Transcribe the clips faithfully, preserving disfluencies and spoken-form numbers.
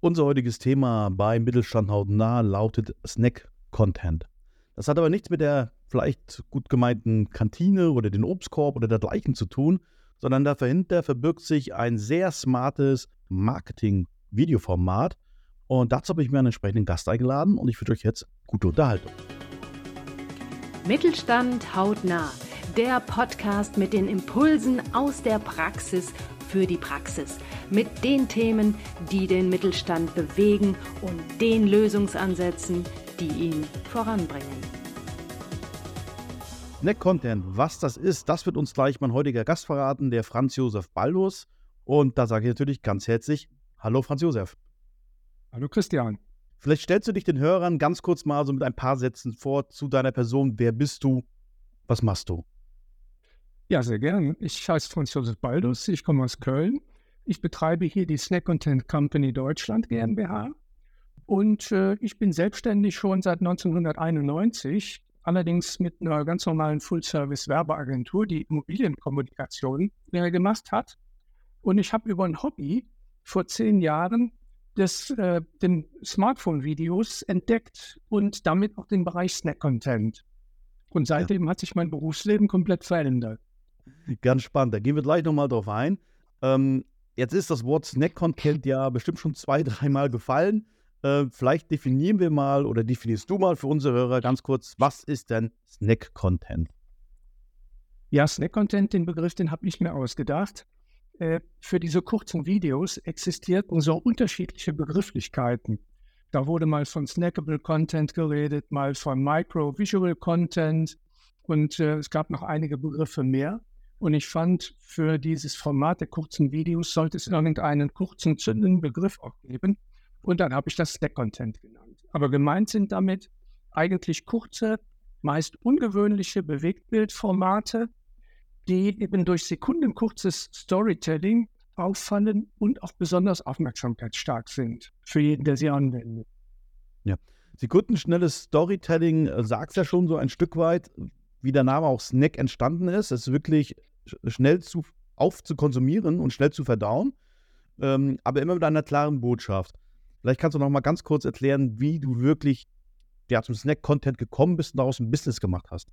Unser heutiges Thema bei Mittelstand hautnah lautet Snack-Content. Das hat aber nichts mit der vielleicht gut gemeinten Kantine oder den Obstkorb oder dergleichen zu tun, sondern dahinter verbirgt sich ein sehr smartes Marketing-Videoformat. Und dazu habe ich mir einen entsprechenden Gast eingeladen und ich wünsche euch jetzt gute Unterhaltung. Mittelstand hautnah, der Podcast mit den Impulsen aus der Praxis für die Praxis, mit den Themen, die den Mittelstand bewegen und den Lösungsansätzen, die ihn voranbringen. Snack-Content, was das ist, das wird uns gleich mein heutiger Gast verraten, der Franz Josef Baldus. Und da sage ich natürlich ganz herzlich, hallo Franz Josef. Hallo Christian. Vielleicht stellst du dich den Hörern ganz kurz mal so mit ein paar Sätzen vor zu deiner Person. Wer bist du? Was machst du? Ja, sehr gern. Ich heiße Franz Josef Baldus, ich komme aus Köln. Ich betreibe hier die Snack Content Company Deutschland GmbH und äh, ich bin selbstständig schon seit neunzehnhunderteinundneunzig, allerdings mit einer ganz normalen Full-Service-Werbeagentur, die Immobilienkommunikation äh, gemacht hat. Und ich habe über ein Hobby vor zehn Jahren das, äh, den Smartphone-Videos entdeckt und damit auch den Bereich Snack-Content. Und seitdem ja. hat sich mein Berufsleben komplett verändert. Ganz spannend, da gehen wir gleich nochmal drauf ein. Ähm, jetzt ist das Wort Snack-Content ja bestimmt schon zwei, dreimal gefallen. Äh, vielleicht definieren wir mal oder definierst du mal für unsere Hörer ganz kurz, was ist denn Snack-Content? Ja, Snack-Content, den Begriff, den habe ich mir ausgedacht. Äh, für diese kurzen Videos existierten so unterschiedliche Begrifflichkeiten. Da wurde mal von Snackable Content geredet, mal von Micro-Visual Content und äh, es gab noch einige Begriffe mehr. Und ich fand, für dieses Format der kurzen Videos sollte es irgendeinen kurzen, zündenden Begriff auch geben. Und dann habe ich das Snack-Content genannt. Aber gemeint sind damit eigentlich kurze, meist ungewöhnliche Bewegtbildformate, die eben durch sekundenkurzes Storytelling auffallen und auch besonders aufmerksamkeitsstark sind für jeden, der sie anwendet. Ja, sekundenschnelles Storytelling äh, sagt ja schon so ein Stück weit, wie der Name auch Snack entstanden ist. Es ist wirklich schnell zu, aufzukonsumieren und schnell zu verdauen, ähm, aber immer mit einer klaren Botschaft. Vielleicht kannst du noch mal ganz kurz erklären, wie du wirklich ja, zum Snack-Content gekommen bist und daraus ein Business gemacht hast.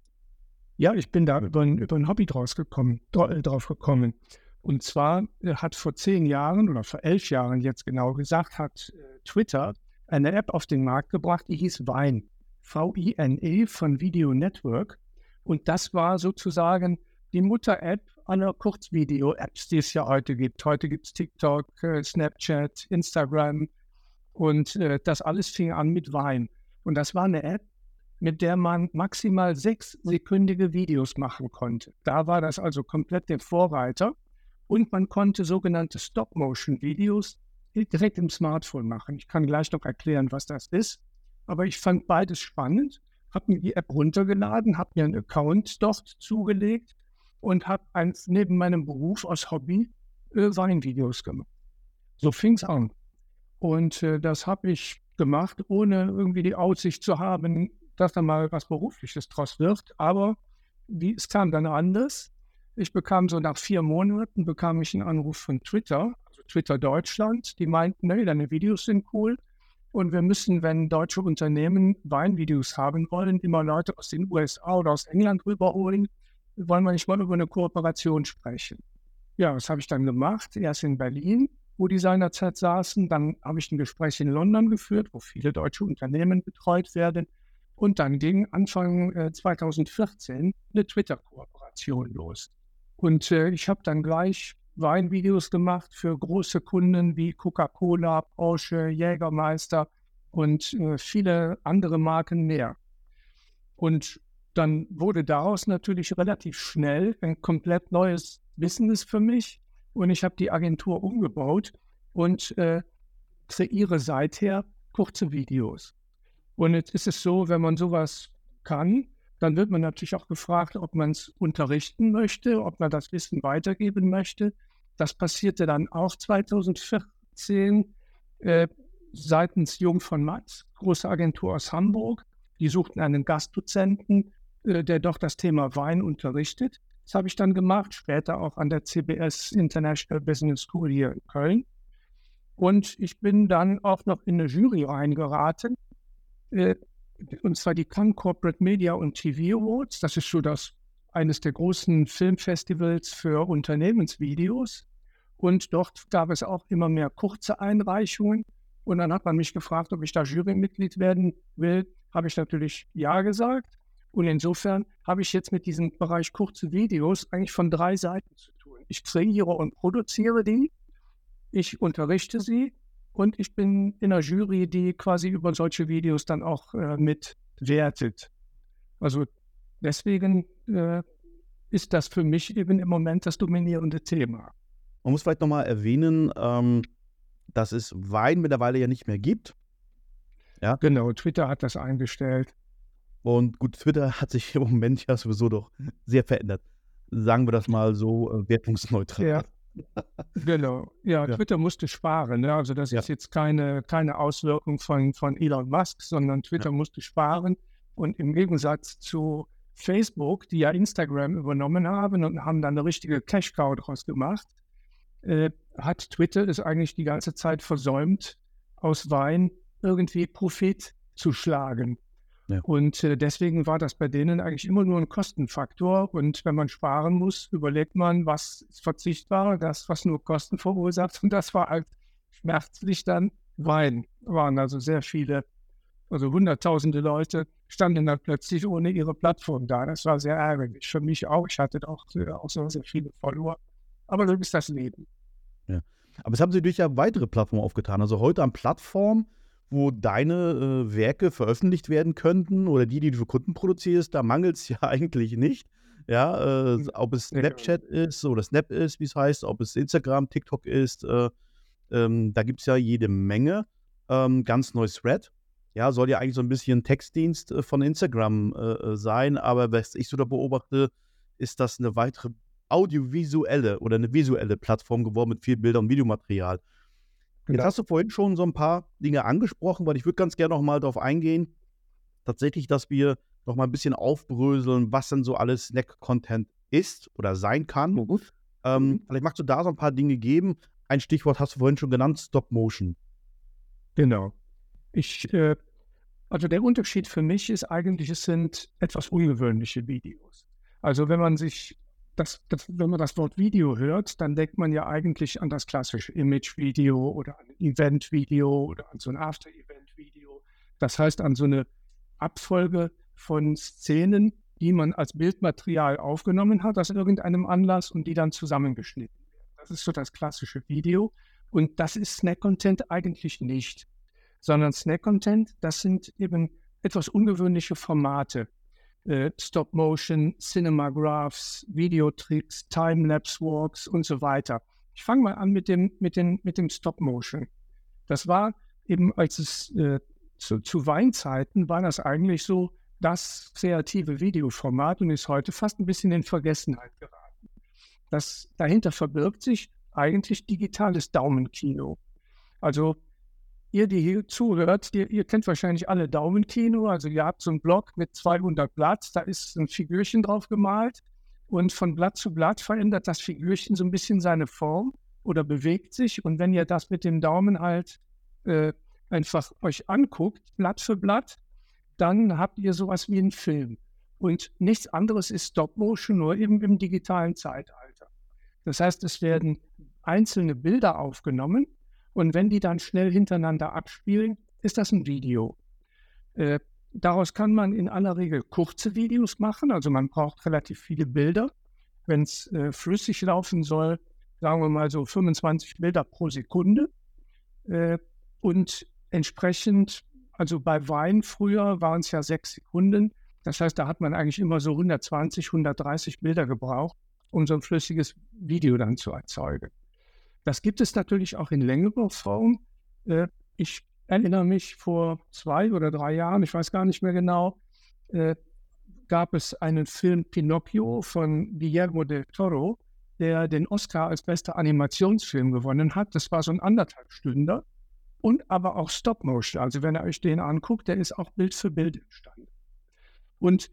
Ja, ich bin da über ein, über ein Hobby draus gekommen, drauf gekommen. Und zwar hat vor zehn Jahren oder vor elf Jahren jetzt genau gesagt, hat äh, Twitter eine App auf den Markt gebracht, die hieß Vine. V I N E von Video Network. Und das war sozusagen die Mutter-App aller Kurzvideo-Apps, die es ja heute gibt. Heute gibt es TikTok, äh, Snapchat, Instagram und äh, das alles fing an mit Vine. Und das war eine App, mit der man maximal sechssekündige Videos machen konnte. Da war das also komplett der Vorreiter. Und man konnte sogenannte Stop-Motion-Videos direkt im Smartphone machen. Ich kann gleich noch erklären, was das ist. Aber ich fand beides spannend, habe mir die App runtergeladen, habe mir einen Account dort zugelegt und habe neben meinem Beruf aus Hobby äh, Weinvideos gemacht. So fing es an. Und äh, das habe ich gemacht, ohne irgendwie die Aussicht zu haben, dass da mal was Berufliches draus wird. Aber wie, es kam dann anders. Ich bekam so nach vier Monaten bekam ich einen Anruf von Twitter, also Twitter Deutschland, die meinten, nee, deine Videos sind cool. Und wir müssen, wenn deutsche Unternehmen Weinvideos haben wollen, immer Leute aus den U S A oder aus England rüberholen. Wollen wir nicht mal über eine Kooperation sprechen? Ja, das habe ich dann gemacht. Erst in Berlin, wo die seinerzeit saßen. Dann habe ich ein Gespräch in London geführt, wo viele deutsche Unternehmen betreut werden. Und dann ging Anfang äh, zweitausendvierzehn eine Twitter-Kooperation los. Und äh, ich habe dann gleich Weinvideos gemacht für große Kunden wie Coca-Cola, Porsche, Jägermeister und äh, viele andere Marken mehr. Und dann wurde daraus natürlich relativ schnell ein komplett neues Business für mich. Und ich habe die Agentur umgebaut und äh, kreiere seither kurze Videos. Und jetzt ist es so, wenn man sowas kann, dann wird man natürlich auch gefragt, ob man es unterrichten möchte, ob man das Wissen weitergeben möchte. Das passierte dann auch zweitausendvierzehn äh, seitens Jung von Matt, große Agentur aus Hamburg. Die suchten einen Gastdozenten, äh, der doch das Thema Wein unterrichtet. Das habe ich dann gemacht, später auch an der C B S International Business School hier in Köln. Und ich bin dann auch noch in eine Jury reingeraten, äh, und zwar die Cannes Corporate Media und T V Awards. Das ist so das eines der großen Filmfestivals für Unternehmensvideos. Und dort gab es auch immer mehr kurze Einreichungen. Und dann hat man mich gefragt, ob ich da Jurymitglied werden will. Habe ich natürlich ja gesagt. Und insofern habe ich jetzt mit diesem Bereich kurze Videos eigentlich von drei Seiten zu tun. Ich kreiere und produziere die, ich unterrichte sie und ich bin in einer Jury, die quasi über solche Videos dann auch äh, mitwertet. Also deswegen äh, ist das für mich eben im Moment das dominierende Thema. Man muss vielleicht nochmal erwähnen, ähm, dass es Vine mittlerweile ja nicht mehr gibt. Ja? Genau, Twitter hat das eingestellt. Und gut, Twitter hat sich im Moment ja sowieso doch sehr verändert. Sagen wir das mal so äh, wertungsneutral. Ja, genau. Ja, Ja. Twitter musste sparen. Ne? Also das Ja. ist jetzt keine, keine Auswirkung von, von Elon Musk, sondern Twitter Ja. musste sparen. Und im Gegensatz zu Facebook, die ja Instagram übernommen haben und haben dann eine richtige Cash-Cow draus gemacht, äh, hat Twitter es eigentlich die ganze Zeit versäumt, aus Vine irgendwie Profit zu schlagen. Ja. Und äh, deswegen war das bei denen eigentlich immer nur ein Kostenfaktor. Und wenn man sparen muss, überlegt man, was ist verzichtbar, das, was nur Kosten verursacht. Und das war halt schmerzlich dann Vine. Waren also sehr viele, also hunderttausende Leute standen dann plötzlich ohne ihre Plattform da. Das war sehr ärgerlich. Für mich auch. Ich hatte auch, äh, auch so sehr viele Follower. Aber so ist das Leben. Ja. Aber es haben sie durch ja weitere Plattformen aufgetan. Also heute an Plattformen, wo deine äh, Werke veröffentlicht werden könnten oder die, die du für Kunden produzierst, da mangelt es ja eigentlich nicht. Ja, äh, ob es Ja. Snapchat ist oder Snap ist, wie es heißt, ob es Instagram, TikTok ist, äh, ähm, da gibt es ja jede Menge. Ähm, ganz neues Thread. Ja, soll ja eigentlich so ein bisschen Textdienst äh, von Instagram äh, sein, aber was ich so da beobachte, ist das eine weitere audiovisuelle oder eine visuelle Plattform geworden mit viel Bilder und Videomaterial. Jetzt Genau. hast du vorhin schon so ein paar Dinge angesprochen, weil ich würde ganz gerne noch mal darauf eingehen, tatsächlich, dass wir noch mal ein bisschen aufbröseln, was denn so alles Snack-Content ist oder sein kann. Mhm. Ähm, Mhm. vielleicht magst du da so ein paar Dinge geben. Ein Stichwort hast du vorhin schon genannt, Stop Motion. Genau. Ich, äh, also der Unterschied für mich ist eigentlich, es sind etwas ungewöhnliche Videos. Also wenn man sich das, das, wenn man das Wort Video hört, dann denkt man ja eigentlich an das klassische Image-Video oder an ein Event-Video oder an so ein After-Event-Video. Das heißt an so eine Abfolge von Szenen, die man als Bildmaterial aufgenommen hat aus irgendeinem Anlass und die dann zusammengeschnitten werden. Das ist so das klassische Video. Und das ist Snack-Content eigentlich nicht, sondern Snack-Content, das sind eben etwas ungewöhnliche Formate. Äh, Stop-Motion, Cinemagraphs, Videotricks, Time-Lapse-Walks und so weiter. Ich fange mal an mit dem, mit dem, mit dem Stop-Motion. Das war eben, als es äh, zu, zu Weinzeiten war das eigentlich so das kreative Videoformat und ist heute fast ein bisschen in Vergessenheit geraten. Das dahinter verbirgt sich eigentlich digitales Daumenkino. Also ihr, die hier zuhört, ihr, ihr kennt wahrscheinlich alle Daumenkino. Also ihr habt so einen Block mit zweihundert Blatt, da ist ein Figürchen drauf gemalt und von Blatt zu Blatt verändert das Figürchen so ein bisschen seine Form oder bewegt sich. Und wenn ihr das mit dem Daumen halt äh, einfach euch anguckt, Blatt für Blatt, dann habt ihr sowas wie einen Film. Und nichts anderes ist Stop-Motion, nur eben im digitalen Zeitalter. Das heißt, es werden einzelne Bilder aufgenommen und wenn die dann schnell hintereinander abspielen, ist das ein Video. Äh, daraus kann man in aller Regel kurze Videos machen, also man braucht relativ viele Bilder. Wenn es äh, flüssig laufen soll, sagen wir mal so fünfundzwanzig Bilder pro Sekunde. Äh, und entsprechend, also bei Wein früher waren es ja sechs Sekunden. Das heißt, da hat man eigentlich immer so hundertzwanzig, hundertdreißig Bilder gebraucht, um so ein flüssiges Video dann zu erzeugen. Das gibt es natürlich auch in längerer Form. Äh, ich erinnere mich, vor zwei oder drei Jahren, ich weiß gar nicht mehr genau, äh, gab es einen Film Pinocchio von Guillermo del Toro, der den Oscar als bester Animationsfilm gewonnen hat. Das war so ein anderthalb Stünder und aber auch Stop-Motion. Also wenn ihr euch den anguckt, der ist auch Bild für Bild entstanden. Und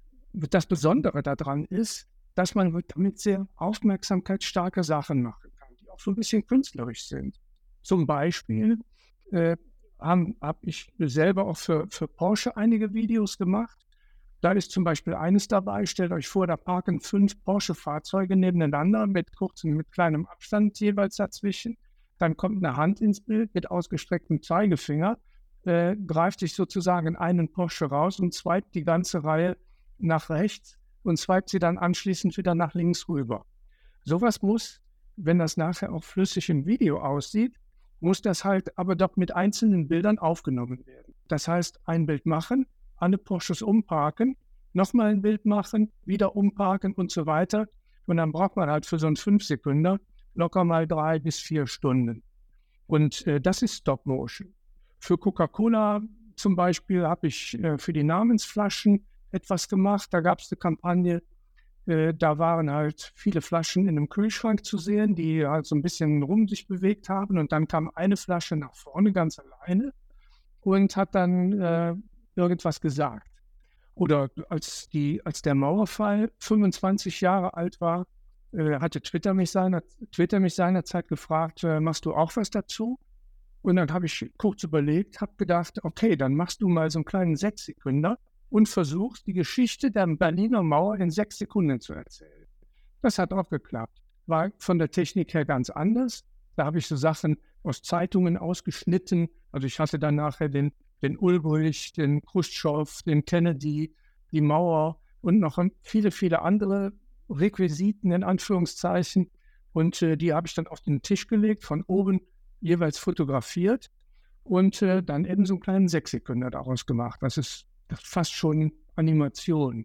das Besondere daran ist, dass man damit sehr aufmerksamkeitsstarke Sachen machen kann, die auch so ein bisschen künstlerisch sind. Zum Beispiel äh, habe hab ich selber auch für, für Porsche einige Videos gemacht. Da ist zum Beispiel eines dabei, stellt euch vor, da parken fünf Porsche-Fahrzeuge nebeneinander mit kurzem, mit kleinem Abstand jeweils dazwischen. Dann kommt eine Hand ins Bild mit ausgestrecktem Zeigefinger, äh, greift sich sozusagen einen Porsche raus und swipet die ganze Reihe nach rechts und swipet sie dann anschließend wieder nach links rüber. Sowas muss, wenn das nachher auch flüssig im Video aussieht, muss das halt aber doch mit einzelnen Bildern aufgenommen werden. Das heißt, ein Bild machen, alle Porsches umparken, nochmal ein Bild machen, wieder umparken und so weiter. Und dann braucht man halt für so einen fünf Sekunden locker mal drei bis vier Stunden. Und äh, das ist Stop-Motion. Für Coca-Cola zum Beispiel habe ich äh, für die Namensflaschen etwas gemacht. Da gab es eine Kampagne, äh, da waren halt viele Flaschen in einem Kühlschrank zu sehen, die halt so ein bisschen rum sich bewegt haben. Und dann kam eine Flasche nach vorne ganz alleine und hat dann äh, irgendwas gesagt. Oder als, die, als der Mauerfall fünfundzwanzig Jahre alt war, äh, hatte Twitter mich, seiner, Twitter mich seinerzeit gefragt, äh, machst du auch was dazu? Und dann habe ich kurz überlegt, habe gedacht, okay, dann machst du mal so einen kleinen Sechs-Sekünder und versuchst, die Geschichte der Berliner Mauer in sechs Sekunden zu erzählen. Das hat auch geklappt. War von der Technik her ganz anders. Da habe ich so Sachen aus Zeitungen ausgeschnitten. Also ich hatte dann nachher den den Ulbricht, den Khrushchev, den Kennedy, die Mauer und noch viele, viele andere Requisiten in Anführungszeichen. Und äh, die habe ich dann auf den Tisch gelegt, von oben jeweils fotografiert und äh, dann eben so einen kleinen Sechs-Sekunder daraus gemacht. Das ist, das ist fast schon Animation.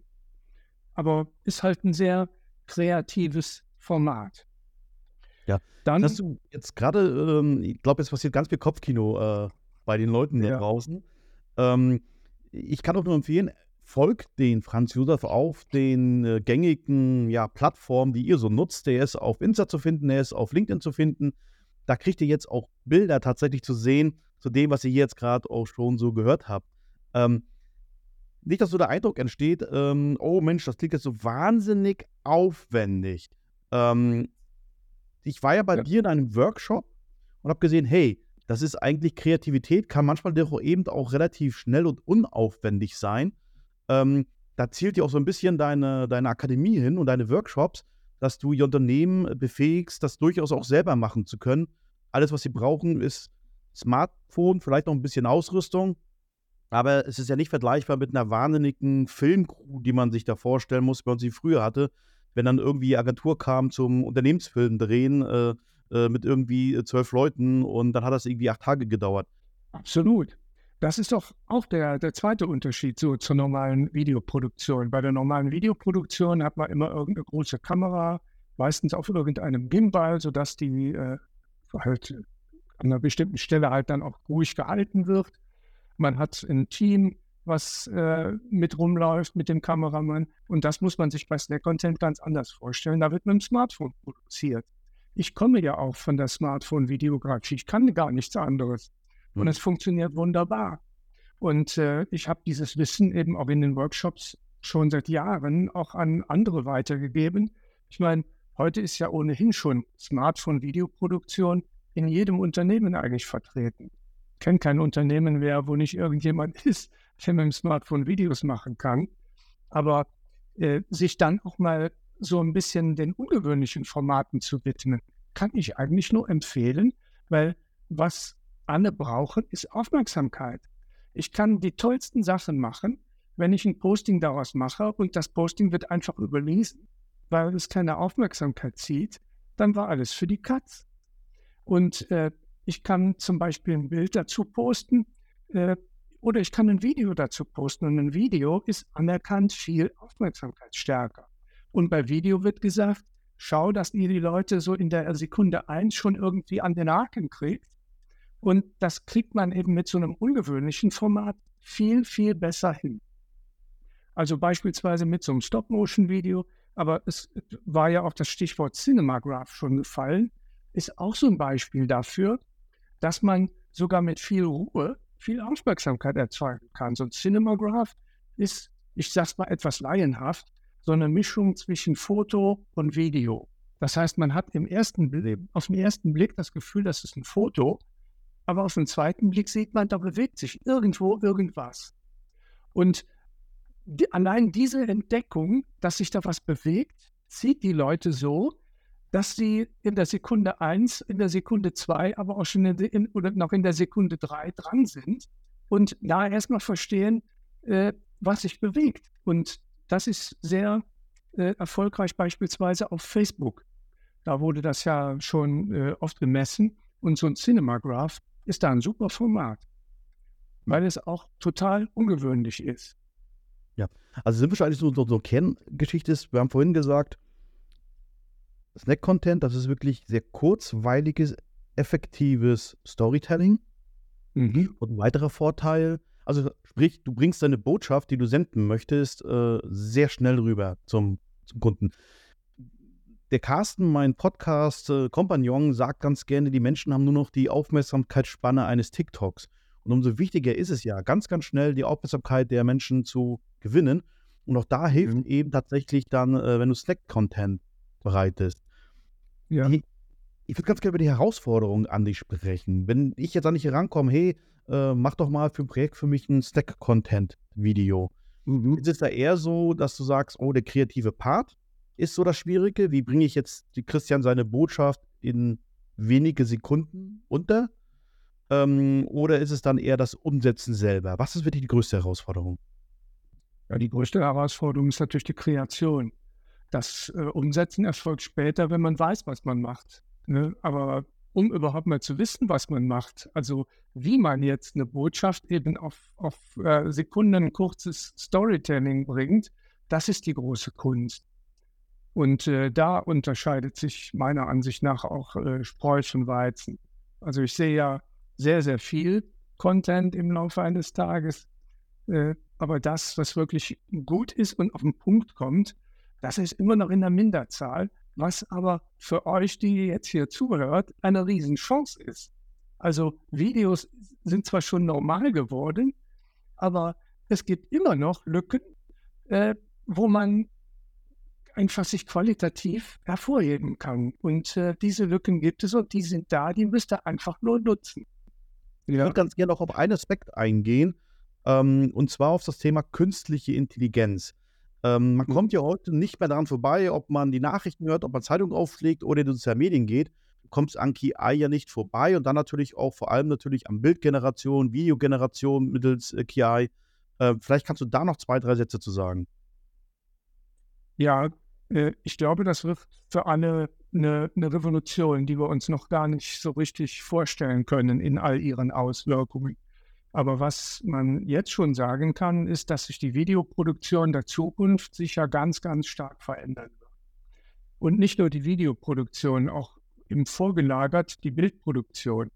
Aber ist halt ein sehr kreatives Format. Ja, dann hast du jetzt gerade, ähm, ich glaube, es passiert ganz viel Kopfkino äh, bei den Leuten da ja. draußen. Ähm, ich kann auch nur empfehlen, folgt den Franz Josef auf den äh, gängigen ja, Plattformen, die ihr so nutzt. Der ist auf Insta zu finden, der ist auf LinkedIn zu finden. Da kriegt ihr jetzt auch Bilder tatsächlich zu sehen, zu dem, was ihr jetzt gerade auch schon so gehört habt. Ähm, nicht, dass so der Eindruck entsteht, ähm, oh Mensch, das klingt jetzt so wahnsinnig aufwendig. Ähm, ich war ja bei ja. dir in einem Workshop und habe gesehen, hey, das ist eigentlich Kreativität, kann manchmal doch eben auch relativ schnell und unaufwendig sein. Ähm, da zielt ja auch so ein bisschen deine, deine Akademie hin und deine Workshops, dass du die Unternehmen befähigst, das durchaus auch selber machen zu können. Alles, was sie brauchen, ist Smartphone, vielleicht noch ein bisschen Ausrüstung. Aber es ist ja nicht vergleichbar mit einer wahnsinnigen Filmcrew, die man sich da vorstellen muss, wie man sie früher hatte, wenn dann irgendwie Agentur kam zum Unternehmensfilm drehen, äh, mit irgendwie zwölf Leuten und dann hat das irgendwie acht Tage gedauert. Absolut. Das ist doch auch der, der zweite Unterschied so zur normalen Videoproduktion. Bei der normalen Videoproduktion hat man immer irgendeine große Kamera, meistens auf irgendeinem Gimbal, sodass die äh, halt an einer bestimmten Stelle halt dann auch ruhig gehalten wird. Man hat ein Team, was äh, mit rumläuft mit dem Kameramann und das muss man sich bei Snack Content ganz anders vorstellen. Da wird mit dem Smartphone produziert. Ich komme ja auch von der Smartphone-Videografie. Ich kann gar nichts anderes. Und mhm. es funktioniert wunderbar. Und äh, ich habe dieses Wissen eben auch in den Workshops schon seit Jahren auch an andere weitergegeben. Ich meine, heute ist ja ohnehin schon Smartphone-Videoproduktion in jedem Unternehmen eigentlich vertreten. Ich kenne kein Unternehmen mehr, wo nicht irgendjemand ist, der mit dem Smartphone Videos machen kann. Aber äh, sich dann auch mal so ein bisschen den ungewöhnlichen Formaten zu widmen, kann ich eigentlich nur empfehlen, weil was alle brauchen, ist Aufmerksamkeit. Ich kann die tollsten Sachen machen, wenn ich ein Posting daraus mache und das Posting wird einfach überlesen, weil es keine Aufmerksamkeit zieht, dann war alles für die Katz. Und äh, ich kann zum Beispiel ein Bild dazu posten äh, oder ich kann ein Video dazu posten und ein Video ist anerkannt viel aufmerksamkeitsstärker. Und bei Video wird gesagt, schau, dass ihr die Leute so in der Sekunde eins schon irgendwie an den Haken kriegt. Und das kriegt man eben mit so einem ungewöhnlichen Format viel, viel besser hin. Also beispielsweise mit so einem Stop-Motion-Video, aber es war ja auch das Stichwort Cinemagraph schon gefallen, ist auch so ein Beispiel dafür, dass man sogar mit viel Ruhe viel Aufmerksamkeit erzeugen kann. So ein Cinemagraph ist, ich sag's mal etwas laienhaft, so eine Mischung zwischen Foto und Video. Das heißt, man hat im ersten Blick, auf den ersten Blick das Gefühl, das ist ein Foto, aber auf den zweiten Blick sieht man, da bewegt sich irgendwo irgendwas. Und die, allein diese Entdeckung, dass sich da was bewegt, zieht die Leute so, dass sie in der Sekunde eins, in der Sekunde zwei, aber auch schon in, in, oder noch in der Sekunde drei dran sind und da erstmal verstehen, äh, was sich bewegt. Und das ist sehr äh, erfolgreich beispielsweise auf Facebook. Da wurde das ja schon äh, oft gemessen und so ein Cinemagraph ist da ein super Format, weil es auch total ungewöhnlich ist. Ja, also sind wahrscheinlich so, so, so Kerngeschichte ist, wir haben vorhin gesagt, Snack-Content, das ist wirklich sehr kurzweiliges, effektives Storytelling. Mhm. Und ein weiterer Vorteil, also sprich, du bringst deine Botschaft, die du senden möchtest, äh, sehr schnell rüber zum, zum Kunden. Der Carsten, mein Podcast-Kompagnon, sagt ganz gerne, die Menschen haben nur noch die Aufmerksamkeitsspanne eines TikToks. Und umso wichtiger ist es ja, ganz, ganz schnell die Aufmerksamkeit der Menschen zu gewinnen. Und auch da hilft Mhm. eben tatsächlich dann, äh, wenn du Snack-Content bereitest. Ja. Die, ich würde ganz gerne über die Herausforderungen an dich sprechen. Wenn ich jetzt an dich herankomme, hey, äh, mach doch mal für ein Projekt für mich ein Snack-Content-Video. Mhm. Ist es da eher so, dass du sagst, oh, der kreative Part ist so das Schwierige? Wie bringe ich jetzt die Christian seine Botschaft in wenige Sekunden unter? Ähm, oder ist es dann eher das Umsetzen selber? Was ist wirklich die größte Herausforderung? Ja, die größte Herausforderung ist natürlich die Kreation. Das äh, Umsetzen erfolgt später, wenn man weiß, was man macht. Ne? Aber um überhaupt mal zu wissen, was man macht, also wie man jetzt eine Botschaft eben auf, auf äh, Sekunden kurzes Storytelling bringt, das ist die große Kunst. Und äh, da unterscheidet sich meiner Ansicht nach auch äh, Spreu von Weizen. Also ich sehe ja sehr, sehr viel Content im Laufe eines Tages, äh, aber das, was wirklich gut ist und auf den Punkt kommt, das ist immer noch in der Minderzahl, was aber für euch, die jetzt hier zuhört, eine Riesenchance ist. Also Videos sind zwar schon normal geworden, aber es gibt immer noch Lücken, äh, wo man einfach sich qualitativ hervorheben kann. Und äh, diese Lücken gibt es und die sind da, die müsst ihr einfach nur nutzen. Ich Ja. würde ganz gerne noch auf einen Aspekt eingehen, ähm, und zwar auf das Thema künstliche Intelligenz. Ähm, man Mhm. kommt ja heute nicht mehr daran vorbei, ob man die Nachrichten hört, ob man Zeitung aufschlägt oder in die sozialen Medien geht. Du kommst an K I ja nicht vorbei und dann natürlich auch vor allem natürlich an Bildgeneration, Videogeneration mittels äh, K I. Äh, vielleicht kannst du da noch zwei, drei Sätze zu sagen. Ja, äh, ich glaube, das wird für alle eine, eine Revolution, die wir uns noch gar nicht so richtig vorstellen können in all ihren Auswirkungen. Aber was man jetzt schon sagen kann, ist, dass sich die Videoproduktion der Zukunft sicher ganz, ganz stark verändern wird. Und nicht nur die Videoproduktion, auch im Vorgelagert die Bildproduktion.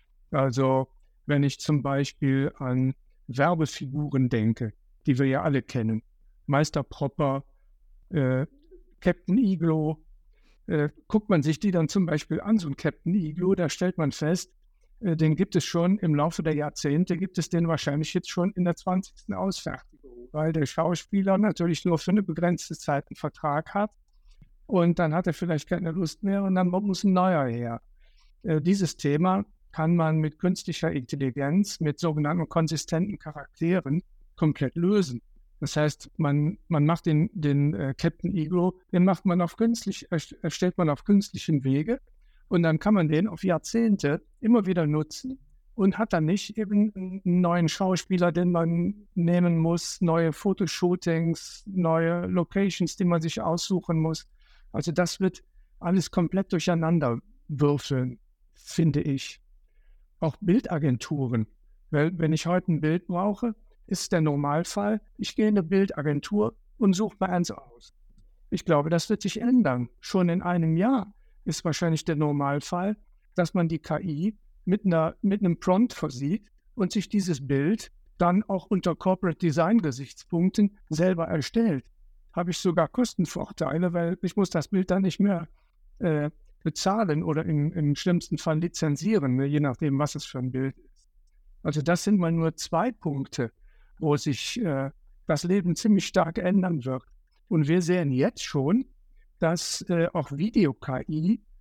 Also wenn ich zum Beispiel an Werbefiguren denke, die wir ja alle kennen, Meister Propper, äh, Captain Iglo, äh, guckt man sich die dann zum Beispiel an, so ein Captain Iglo, da stellt man fest, äh, den gibt es schon im Laufe der Jahrzehnte, gibt es den wahrscheinlich jetzt schon in der zwanzigsten Ausfertigung, weil der Schauspieler natürlich nur für eine begrenzte Zeit einen Vertrag hat und dann hat er vielleicht keine Lust mehr und dann muss ein neuer her. Äh, dieses Thema kann man mit künstlicher Intelligenz, mit sogenannten konsistenten Charakteren komplett lösen. Das heißt, man, man macht den, den äh, Captain Iglo, den macht man auf künstlich, erstellt man auf künstlichen Wege und dann kann man den auf Jahrzehnte immer wieder nutzen und hat dann nicht eben einen neuen Schauspieler, den man nehmen muss, neue Fotoshootings, neue Locations, die man sich aussuchen muss. Also das wird alles komplett durcheinander würfeln, finde ich. Auch Bildagenturen, weil wenn ich heute ein Bild brauche, ist der Normalfall, ich gehe in eine Bildagentur und suche mir eins aus. Ich glaube, das wird sich ändern. Schon in einem Jahr ist wahrscheinlich der Normalfall, dass man die K I mit, einer, mit einem Prompt versieht und sich dieses Bild dann auch unter Corporate Design Gesichtspunkten selber erstellt. Habe ich sogar Kostenvorteile, weil ich muss das Bild dann nicht mehr äh, bezahlen oder im, im schlimmsten Fall lizenzieren, ne, je nachdem, was es für ein Bild ist. Also das sind mal nur zwei Punkte, wo sich äh, das Leben ziemlich stark ändern wird. Und wir sehen jetzt schon, dass äh, auch Video-K I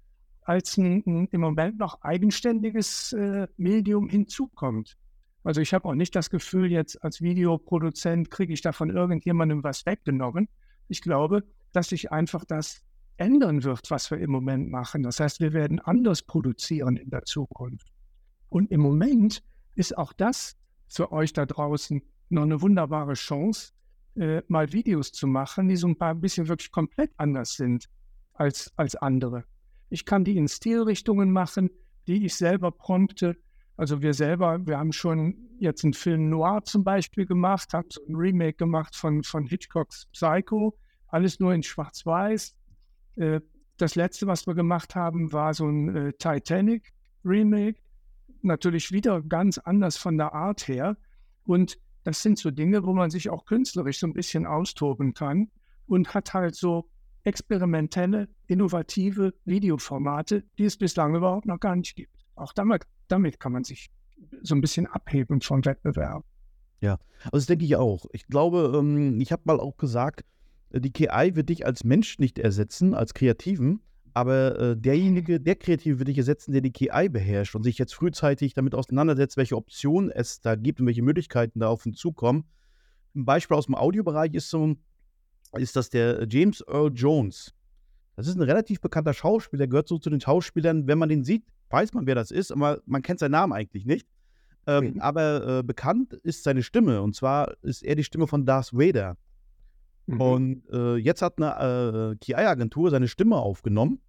als ein, ein im Moment noch eigenständiges äh, Medium hinzukommt. Also ich habe auch nicht das Gefühl, jetzt als Videoproduzent kriege ich da von irgendjemandem was weggenommen. Ich glaube, dass sich einfach das ändern wird, was wir im Moment machen. Das heißt, wir werden anders produzieren in der Zukunft. Und im Moment ist auch das für euch da draußen noch eine wunderbare Chance, äh, mal Videos zu machen, die so ein paar ein bisschen wirklich komplett anders sind als, als andere. Ich kann die in Stilrichtungen machen, die ich selber prompte. Also wir selber, wir haben schon jetzt einen Film Noir zum Beispiel gemacht, haben so ein Remake gemacht von, von Hitchcocks Psycho, alles nur in Schwarz-Weiß. Äh, das letzte, was wir gemacht haben, war so ein äh, Titanic-Remake. Natürlich wieder ganz anders von der Art her. Und das sind so Dinge, wo man sich auch künstlerisch so ein bisschen austoben kann und hat halt so experimentelle, innovative Videoformate, die es bislang überhaupt noch gar nicht gibt. Auch damit, damit kann man sich so ein bisschen abheben vom Wettbewerb. Ja, also das denke ich auch. Ich glaube, ähm, ich habe mal auch gesagt, die K I wird dich als Mensch nicht ersetzen, als Kreativen, aber äh, derjenige, der Kreative wird dich ersetzen, der die K I beherrscht und sich jetzt frühzeitig damit auseinandersetzt, welche Optionen es da gibt und welche Möglichkeiten da auf ihn zukommen. Ein Beispiel aus dem Audiobereich ist so, ist das der James Earl Jones. Das ist ein relativ bekannter Schauspieler, gehört so zu den Schauspielern, wenn man den sieht, weiß man, wer das ist, aber man kennt seinen Namen eigentlich nicht. Ähm, mhm. Aber äh, bekannt ist seine Stimme, und zwar ist er die Stimme von Darth Vader. Mhm. Und äh, jetzt hat eine äh, K I-Agentur seine Stimme aufgenommen,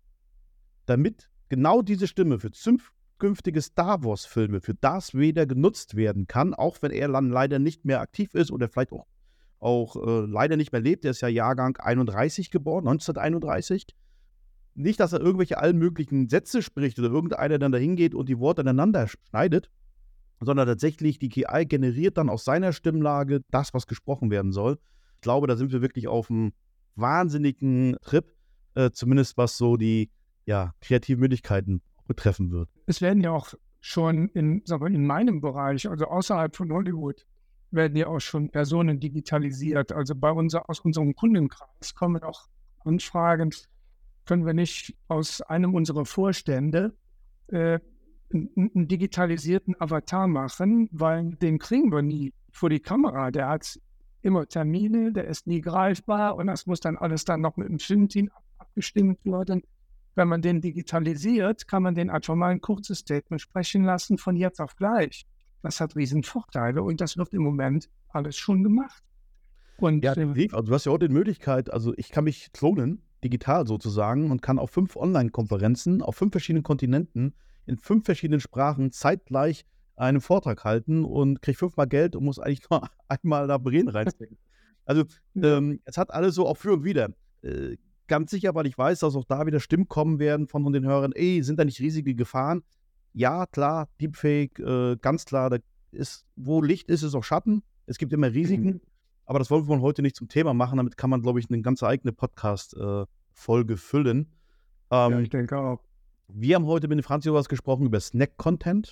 damit genau diese Stimme für zukünftige Star Wars-Filme, für Darth Vader genutzt werden kann, auch wenn er dann leider nicht mehr aktiv ist oder vielleicht auch, auch äh, leider nicht mehr lebt. Er ist ja Jahrgang einunddreißig geboren, neunzehnhunderteinunddreißig. Nicht, dass er irgendwelche allen möglichen Sätze spricht oder irgendeiner dann dahin geht und die Worte aneinander schneidet, sondern tatsächlich die K I generiert dann aus seiner Stimmlage das, was gesprochen werden soll. Ich glaube, da sind wir wirklich auf einem wahnsinnigen Trip, äh, zumindest was so die ja, kreativen Möglichkeiten betreffen wird. Es werden ja auch schon in, sagen wir, in meinem Bereich, also außerhalb von Hollywood, werden ja auch schon Personen digitalisiert. Also bei unser, aus unserem Kundenkreis kommen auch Anfragen, können wir nicht aus einem unserer Vorstände äh, einen, einen digitalisierten Avatar machen, weil den kriegen wir nie vor die Kamera. Der hat immer Termine, der ist nie greifbar und das muss dann alles dann noch mit dem Filmteam abgestimmt werden. Wenn man den digitalisiert, kann man den einfach mal ein kurzes Statement sprechen lassen von jetzt auf gleich. Das hat riesen Vorteile und das wird im Moment alles schon gemacht. Und, ja, also du hast ja auch die Möglichkeit, also ich kann mich klonen, digital sozusagen, und kann auf fünf Online-Konferenzen, auf fünf verschiedenen Kontinenten, in fünf verschiedenen Sprachen zeitgleich einen Vortrag halten und kriege fünfmal Geld und muss eigentlich nur einmal da Bremen reinstecken. Also ähm, es hat alles so auch für und wider. Äh, ganz sicher, weil ich weiß, dass auch da wieder Stimmen kommen werden von den Hörern, ey, sind da nicht riesige Gefahren? Ja, klar, Deepfake, äh, ganz klar, da ist, wo Licht ist, ist auch Schatten. Es gibt immer Risiken, mhm. aber das wollen wir heute nicht zum Thema machen. Damit kann man, glaube ich, eine ganz eigene Podcast-Folge äh, füllen. Ähm, ja, ich denke auch. Wir haben heute mit Franz Jovas gesprochen über Snack-Content.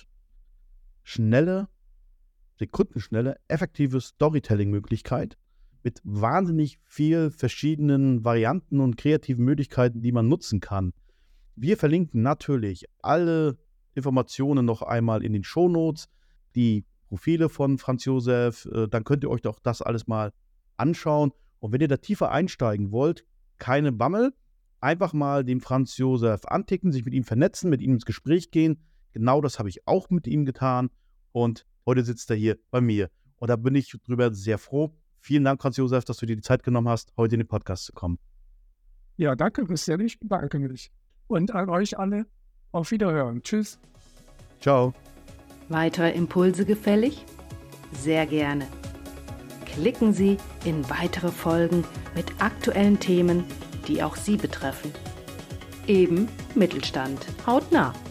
Schnelle, sekundenschnelle, effektive Storytelling-Möglichkeit mit wahnsinnig viel verschiedenen Varianten und kreativen Möglichkeiten, die man nutzen kann. Wir verlinken natürlich alle Informationen noch einmal in den Shownotes, die Profile von Franz Josef, äh, dann könnt ihr euch doch das alles mal anschauen. Und wenn ihr da tiefer einsteigen wollt, keine Bammel, einfach mal den Franz Josef anticken, sich mit ihm vernetzen, mit ihm ins Gespräch gehen. Genau das habe ich auch mit ihm getan und heute sitzt er hier bei mir. Und da bin ich drüber sehr froh. Vielen Dank, Franz Josef, dass du dir die Zeit genommen hast, heute in den Podcast zu kommen. Ja, danke, Christian. Ich bedanke mich. Und an euch alle auf Wiederhören. Tschüss. Ciao. Weitere Impulse gefällig? Sehr gerne. Klicken Sie in weitere Folgen mit aktuellen Themen, die auch Sie betreffen. Eben Mittelstand. Hautnah.